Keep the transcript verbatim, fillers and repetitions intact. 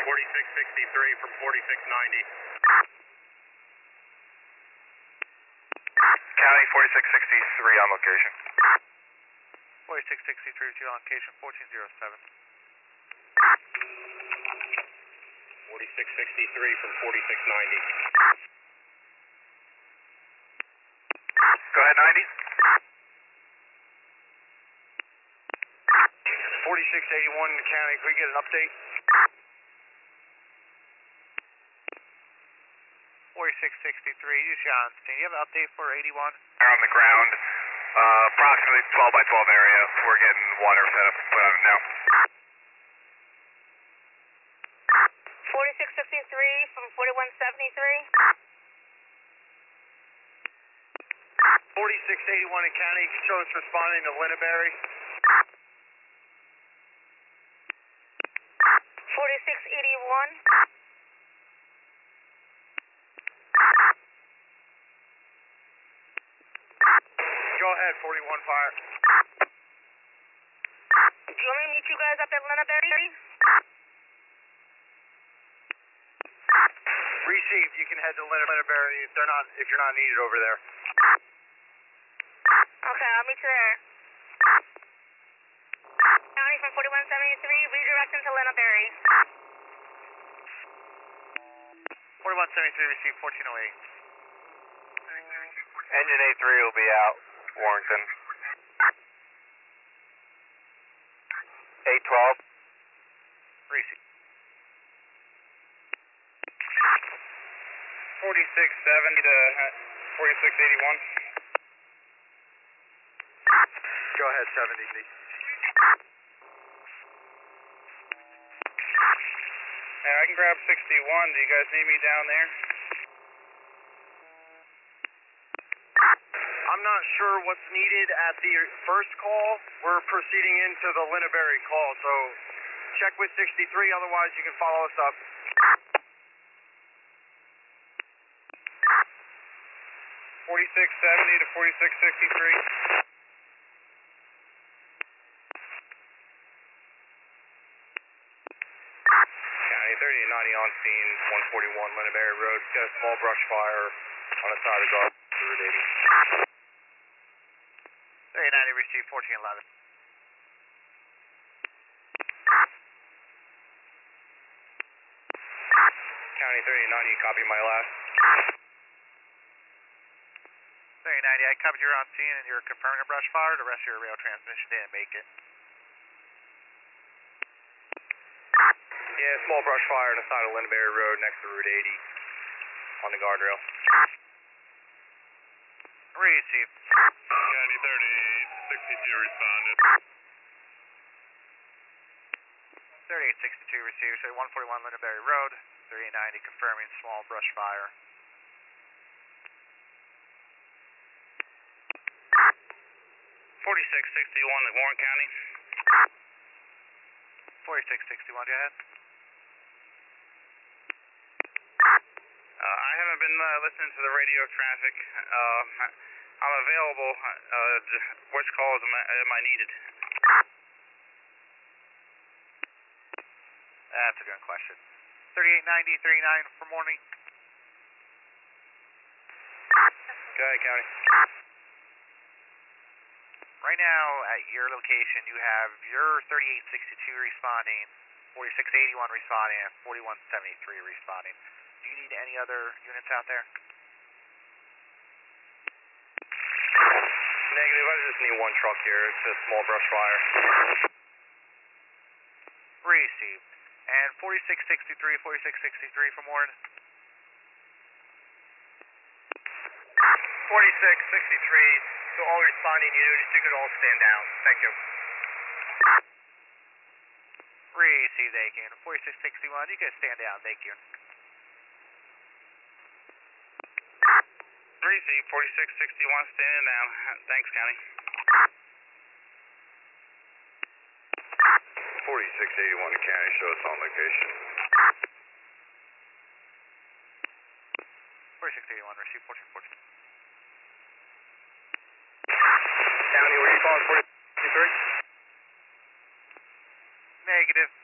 forty-six sixty-three from forty-six ninety. County forty-six sixty-three on location. forty-six sixty-three to location fourteen oh seven. forty-six sixty-three from forty-six ninety. Go ahead, ninety. forty-six eighty-one County, can we get an update? forty-six sixty-three, you Johnston. You have an update for eighty-one? They're on the ground, uh, approximately twelve by twelve area. We're getting water set up, put on it now. forty-six fifty-three from forty-one seventy-three. forty-six eighty-one in County, you can show us responding to Linnaberry. forty-six eighty-one. Go ahead, forty-one fire. Do you want me to meet you guys up at Linnaberry? Received, you can head to Linnaberry if they're not if you're not needed over there. Okay, I'll meet you there. County from forty-one seventy-three, redirecting to Linnaberry. forty-one seventy-three received fourteen oh eight. Engine A three will be out, Warrington. eight twelve. Receive. forty-six seventy to forty-six eighty-one. Go ahead, seventy Z. Yeah, I can grab sixty-one. Do you guys need me down there? I'm not sure what's needed at the first call. We're proceeding into the Linnaberry call, so check with sixty-three, otherwise you can follow us up. forty-six seventy to forty-six sixty-three. County thirty-eight ninety on scene, one forty-one Linnaberry Road. Got a small brush fire on the side of the guard, Route eighty. thirty-eight ninety received fourteen eleven. County thirty-eight ninety, you copy my last? thirty-eight ninety, I covered your on scene and you're confirming a brush fire. The rest of your rail transmission didn't make it. Yeah, small brush fire on the side of Linnaberry Road next to Route eighty on the guardrail. Received. County thirty-eight sixty-two responded. thirty-eight sixty-two received, so one forty-one Linnaberry Road. thirty-eight ninety confirming small brush fire. forty-six sixty-one to Warren County. forty-six sixty-one, go ahead. Uh, I haven't been uh, listening to the radio traffic. Uh, I'm available. Uh, which calls am I, am I needed? That's a good question. thirty-eight ninety, thirty-nine for morning. Go ahead, County. Right now, at your location, you have your thirty-eight sixty-two responding, forty-six eighty-one responding, and forty-one seventy-three responding. Do you need any other units out there? Negative. I just need one truck here. It's a small brush fire. Received. And forty-six sixty-three, forty-six sixty-three for Warren. forty-six sixty-three. So all responding units, you could all stand down. Thank you. Received, thank you. forty-six sixty-one, you can stand down, thank you. Received, forty-six sixty-one, standing down. Thanks, County. forty-six eighty-one to County, show us on location. forty-six eighty-one, received fourteen fourteen. County, were you calling forty-six sixty-three? Negative.